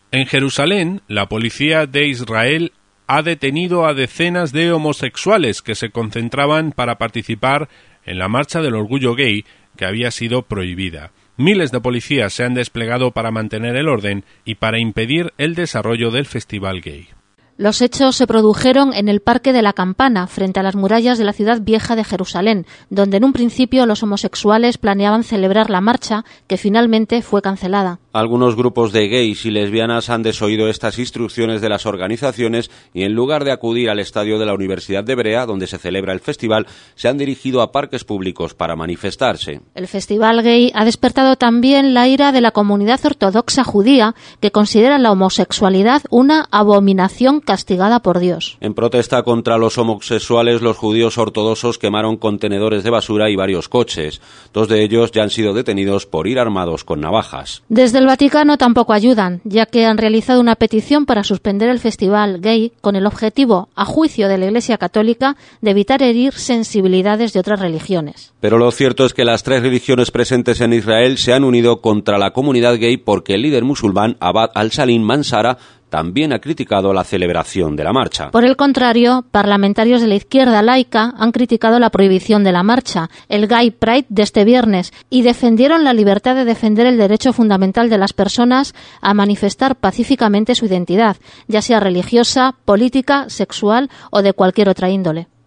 En Jerusalén, la policía de Israel ha detenido a decenas de homosexuales que se concentraban para participar en la marcha del orgullo gay que había sido prohibida. Miles de policías se han desplegado para mantener el orden y para impedir el desarrollo del festival gay. Los hechos se produjeron en el Parque de la Campana, frente a las murallas de la ciudad vieja de Jerusalén, donde en un principio los homosexuales planeaban celebrar la marcha, que finalmente fue cancelada. Algunos grupos de gays y lesbianas han desoído estas instrucciones de las organizaciones y en lugar de acudir al estadio de la Universidad de Berea, donde se celebra el festival, se han dirigido a parques públicos para manifestarse. El festival gay ha despertado también la ira de la comunidad ortodoxa judía, que considera la homosexualidad una abominación castigada por Dios. En protesta contra los homosexuales, los judíos ortodoxos quemaron contenedores de basura y varios coches. 2 de ellos ya han sido detenidos por ir armados con navajas. Desde el Vaticano tampoco ayudan, ya que han realizado una petición para suspender el festival gay con el objetivo, a juicio de la Iglesia Católica, de evitar herir sensibilidades de otras religiones. Pero lo cierto es que las 3 religiones presentes en Israel se han unido contra la comunidad gay porque el líder musulmán Abad al-Salim Mansara también ha criticado la celebración de la marcha. Por el contrario, parlamentarios de la izquierda laica han criticado la prohibición de la marcha, el Gay Pride de este viernes, y defendieron la libertad de defender el derecho fundamental de las personas a manifestar pacíficamente su identidad, ya sea religiosa, política, sexual o de cualquier otra índole.